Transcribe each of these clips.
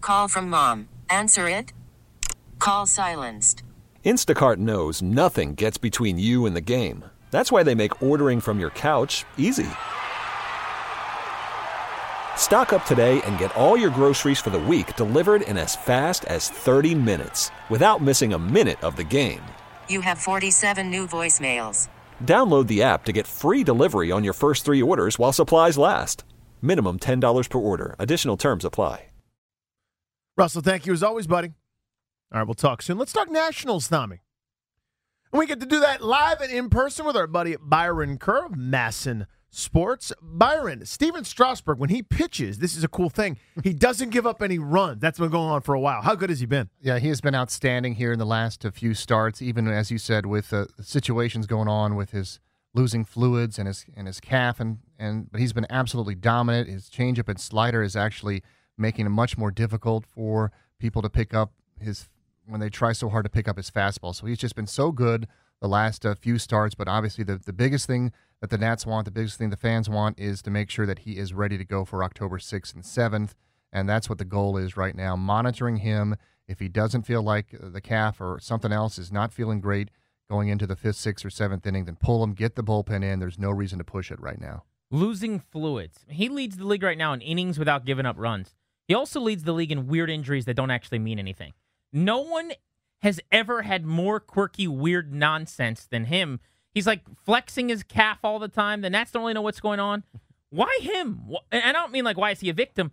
Call from mom. Answer it. Call silenced. Instacart knows nothing gets between you and the game. That's why they make ordering from your couch easy. Stock up today and get all your groceries for the week delivered in as fast as 30 minutes without missing a minute of the game. You have 47 new voicemails. Download the app to get free delivery on your first 3 orders while supplies last. Minimum $10 per order. Additional terms apply. Russell, thank you as always, buddy. All right, we'll talk soon. Let's talk Nationals, Tommy. And we get to do that live and in person with our buddy Byron Kerr of Masson Sports. Byron, Steven Strasburg, when he pitches, this is a cool thing. He doesn't give up any runs. That's been going on for a while. How good has he been? Yeah, he has been outstanding here in the last few starts, even as you said, with situations going on with his losing fluids and his calf, but he's been absolutely dominant. His changeup and slider is actually making it much more difficult for people to pick up when they try so hard to pick up his fastball. So he's just been so good the last few starts, but obviously the biggest thing that the Nats want, the biggest thing the fans want, is to make sure that he is ready to go for October 6th and 7th, and that's what the goal is right now, monitoring him. If he doesn't feel like the calf or something else is not feeling great going into the 5th, 6th, or 7th inning, then pull him, get the bullpen in. There's no reason to push it right now. Losing fluids. He leads the league right now in innings without giving up runs. He also leads the league in weird injuries that don't actually mean anything. No one has ever had more quirky, weird nonsense than him. He's like flexing his calf all the time. The Nats don't really know what's going on. Why him? And I don't mean like, why is he a victim?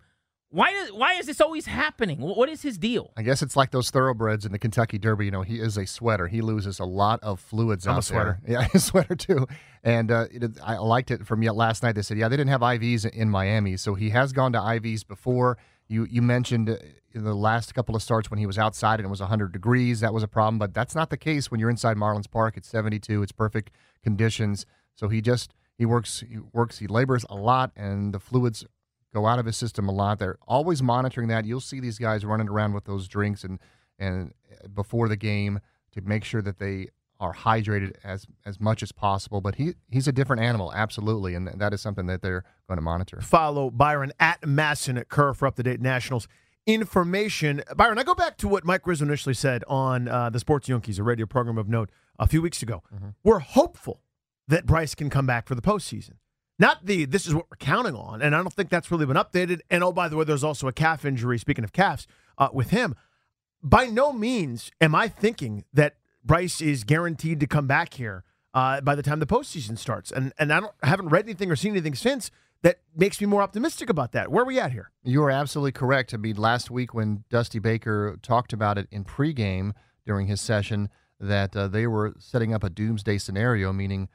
Why is this always happening? What is his deal? I guess it's like those thoroughbreds in the Kentucky Derby. He is a sweater. He loses a lot of fluids out there. Yeah, a sweater too. And I liked it from last night. They said, they didn't have IVs in Miami, so he has gone to IVs before. You mentioned in the last couple of starts when he was outside and it was 100 degrees, that was a problem. But that's not the case when you're inside Marlins Park. It's 72. It's perfect conditions. So he works, he labors a lot, and the fluids go out of his system a lot. They're always monitoring that. You'll see these guys running around with those drinks and before the game to make sure that they are hydrated as much as possible. But he's a different animal, absolutely, and that is something that they're going to monitor. Follow Byron at Masson at Kerr for up-to-date Nationals information. Byron, I go back to what Mike Rizzo initially said on the Sports Junkies, a radio program of note, a few weeks ago. Mm-hmm. We're hopeful that Bryce can come back for the postseason. Not this is what we're counting on, and I don't think that's really been updated. And, oh, by the way, there's also a calf injury, speaking of calves, with him. By no means am I thinking that Bryce is guaranteed to come back here by the time the postseason starts. And I haven't read anything or seen anything since that makes me more optimistic about that. Where are we at here? You are absolutely correct. I mean, last week when Dusty Baker talked about it in pregame during his session, that they were setting up a doomsday scenario, meaning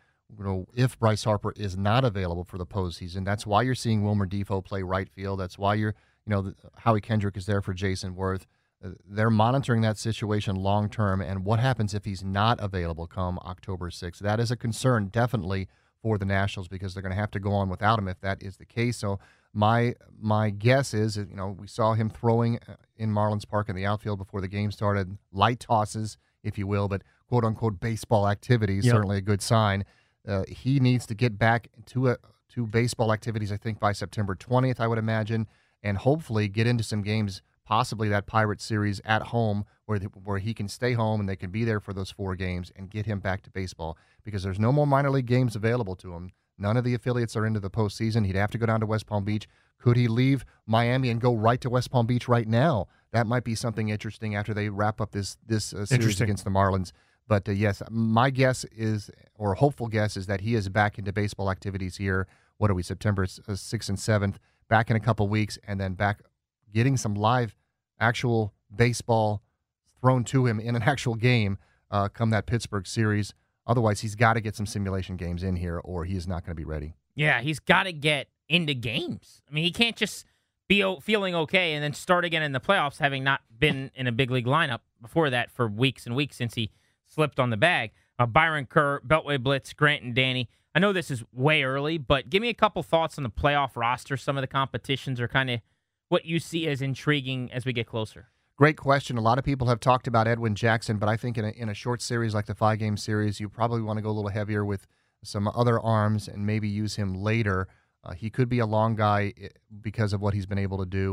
if Bryce Harper is not available for the postseason, that's why you're seeing Wilmer Defoe play right field. That's why Howie Kendrick is there for Jason Worth. They're monitoring that situation long term, and what happens if he's not available come October 6th? That is a concern, definitely, for the Nationals, because they're going to have to go on without him if that is the case. So my guess is, we saw him throwing in Marlins Park in the outfield before the game started, light tosses, if you will, but quote-unquote baseball activities, certainly a good sign. He needs to get back to baseball activities, I think, by September 20th, I would imagine, and hopefully get into some games, possibly that Pirates series at home, where he can stay home and they can be there for those 4 games and get him back to baseball, because there's no more minor league games available to him. None of the affiliates are into the postseason. He'd have to go down to West Palm Beach. Could he leave Miami and go right to West Palm Beach right now? That might be something interesting after they wrap up this series against the Marlins. But yes, my guess is, or hopeful guess, is that he is back into baseball activities here. What are we, September 6th and 7th, back in a couple weeks, and then back getting some live actual baseball thrown to him in an actual game come that Pittsburgh series. Otherwise, he's got to get some simulation games in here, or he is not going to be ready. Yeah, he's got to get into games. I mean, he can't just be feeling okay and then start again in the playoffs, having not been in a big league lineup before that for weeks and weeks since he slipped on the bag. Byron Kerr, Beltway Blitz, Grant and Danny. I know this is way early, but give me a couple thoughts on the playoff roster. Some of the competitions are kind of what you see as intriguing as we get closer. Great question. A lot of people have talked about Edwin Jackson, but I think in a short series like the 5-game series, you probably want to go a little heavier with some other arms and maybe use him later. He could be a long guy because of what he's been able to do.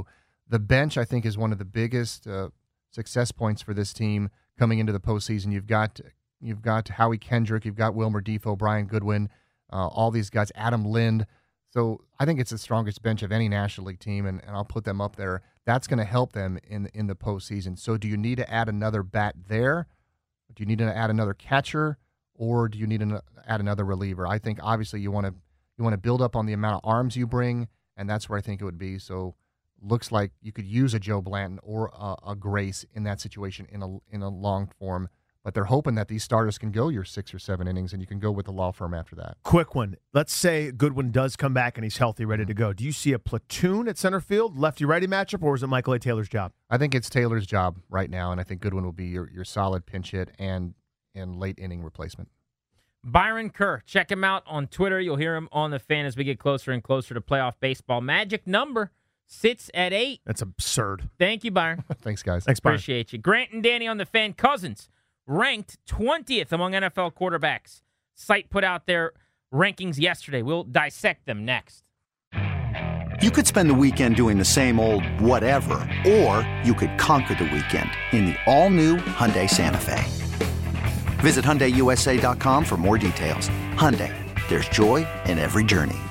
The bench, I think, is one of the biggest success points for this team coming into the postseason. You've got Howie Kendrick, you've got Wilmer Defoe, Brian Goodwin, all these guys, Adam Lind. So I think it's the strongest bench of any National League team, and I'll put them up there. That's going to help them in the postseason. So do you need to add another bat there? Do you need to add another catcher, or do you need to add another reliever? I think obviously you want to build up on the amount of arms you bring, and that's where I think it would be. So looks like you could use a Joe Blanton or a Grace in that situation in a long form. But they're hoping that these starters can go your 6 or 7 innings, and you can go with the law firm after that. Quick one. Let's say Goodwin does come back and he's healthy, ready to go. Do you see a platoon at center field, lefty-righty matchup, or is it Michael A. Taylor's job? I think it's Taylor's job right now, and I think Goodwin will be your solid pinch hit and late inning replacement. Byron Kerr. Check him out on Twitter. You'll hear him on the Fan as we get closer and closer to playoff baseball. Magic number sits at 8. That's absurd. Thank you, Byron. Thanks, guys. Thanks, Byron. Appreciate you. Grant and Danny on the Fan. Cousins ranked 20th among NFL quarterbacks. Site put out their rankings yesterday. We'll dissect them next. You could spend the weekend doing the same old whatever, or you could conquer the weekend in the all-new Hyundai Santa Fe. Visit HyundaiUSA.com for more details. Hyundai, there's joy in every journey.